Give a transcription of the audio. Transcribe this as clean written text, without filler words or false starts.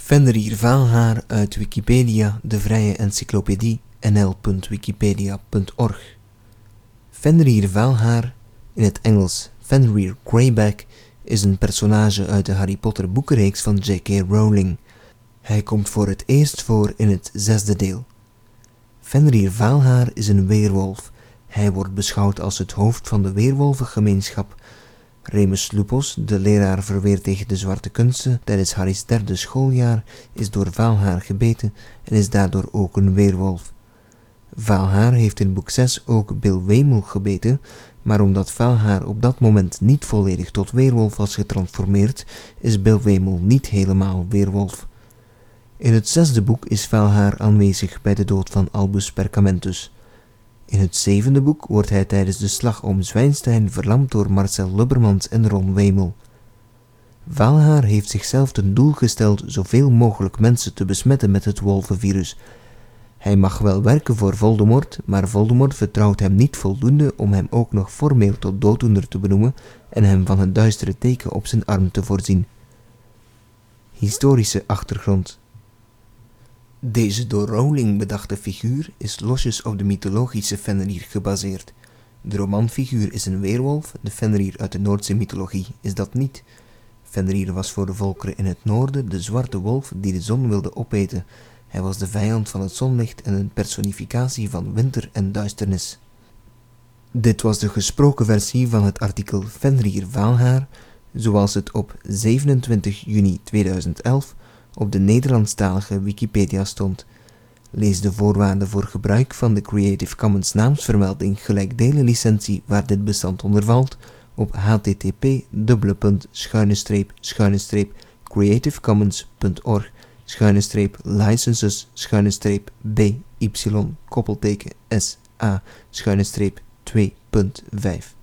Fenrir Vaalhaar uit Wikipedia, de vrije encyclopedie, nl.wikipedia.org. Fenrir Vaalhaar, in het Engels Fenrir Greyback, is een personage uit de Harry Potter boekenreeks van J.K. Rowling. Hij komt voor het eerst voor in het 6e deel. Fenrir Vaalhaar is een weerwolf. Hij wordt beschouwd als het hoofd van de weerwolvengemeenschap. Remus Lupus, de leraar verweer tegen de zwarte kunsten tijdens Harry's 3e schooljaar, is door Vaalhaar gebeten en is daardoor ook een weerwolf. Vaalhaar heeft in boek 6 ook Bill Wemel gebeten, maar omdat Vaalhaar op dat moment niet volledig tot weerwolf was getransformeerd, is Bill Wemel niet helemaal weerwolf. In het 6e boek is Vaalhaar aanwezig bij de dood van Albus Perkamentus. In het 7e boek wordt hij tijdens de slag om Zwijnstein verlamd door Marcel Lubbermans en Ron Wemel. Vaalhaar heeft zichzelf ten doel gesteld zoveel mogelijk mensen te besmetten met het wolvenvirus. Hij mag wel werken voor Voldemort, maar Voldemort vertrouwt hem niet voldoende om hem ook nog formeel tot dooddoener te benoemen en hem van het duistere teken op zijn arm te voorzien. Historische achtergrond. Deze door Rowling bedachte figuur is losjes op de mythologische Fenrir gebaseerd. De romanfiguur is een weerwolf, de Fenrir uit de Noordse mythologie is dat niet. Fenrir was voor de volkeren in het noorden de zwarte wolf die de zon wilde opeten. Hij was de vijand van het zonlicht en een personificatie van winter en duisternis. Dit was de gesproken versie van het artikel Fenrir Vaalhaar, zoals het op 27 juni 2011 op de Nederlandstalige Wikipedia stond. Lees de voorwaarden voor gebruik van de Creative Commons naamsvermelding gelijkdelen licentie waar dit bestand onder valt op http://creativecommons.org/licenses/BY-SA-2.5